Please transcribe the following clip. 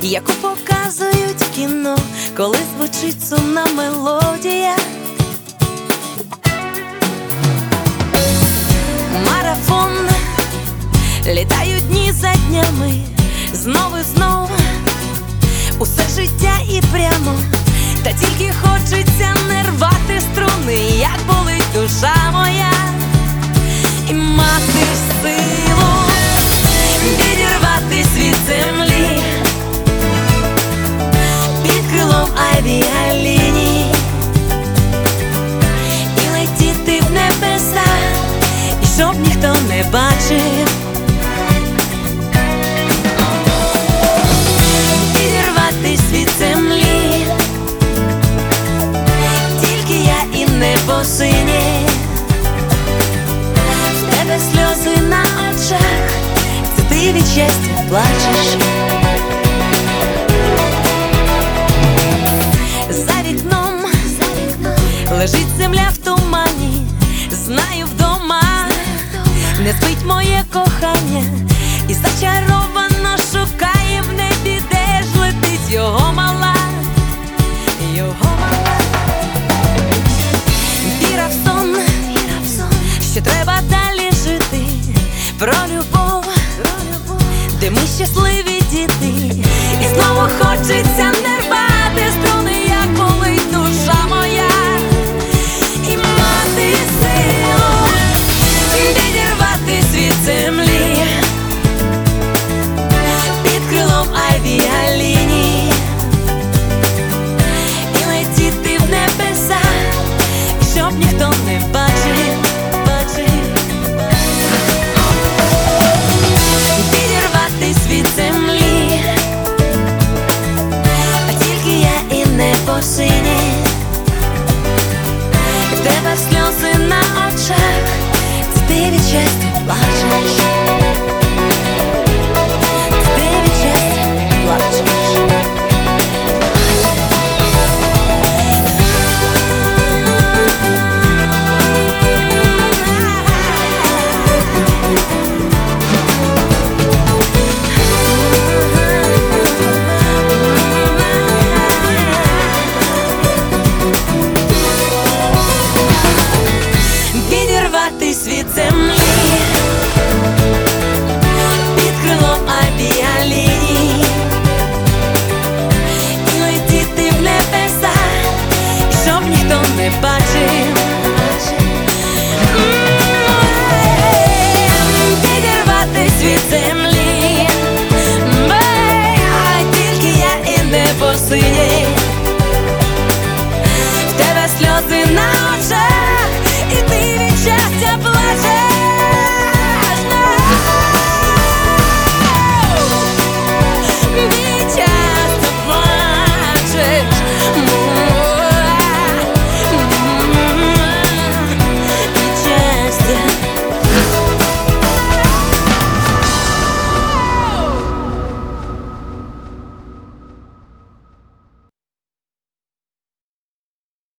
яку показують в кіно, коли звучить сумна мелодія. Марафон, літають дні за днями, знову і знову, усе життя і прямо. Та тільки хочеться не рвати струни, як болить душа моя, і мати силу відірватись від землі під крилом авіаліній і летіти в небеса, і щоб ніхто не бачив. Відірватись від землі, тільки я і небо синє. В тебе сльози на очах, це ти від щастя плачеш. За вікном лежить земля в тумані, знаю вдома не спить моє кохання, і зачаровано шукає в небі, де ж летить його мала, його мала. Віра в сон, що треба далі жити, про любов, де ми щасливі діти, і знову хочеться не рвати струни, як болить душа моя, і мати силу відірватись від землі під крилом авіаліній і летіти в небеса, і щоб ніхто не бачив. Відірватись від землі, а тільки я і небо синє. В тебе сльози на очах, це ти від щастя плачеш. Це ти від щастя плачеш. Відірватись від землі під крилом авіаліній і летіти в небеса, і щоб ніхто не бачив. Відірватись від землі, а тільки я і небо синє.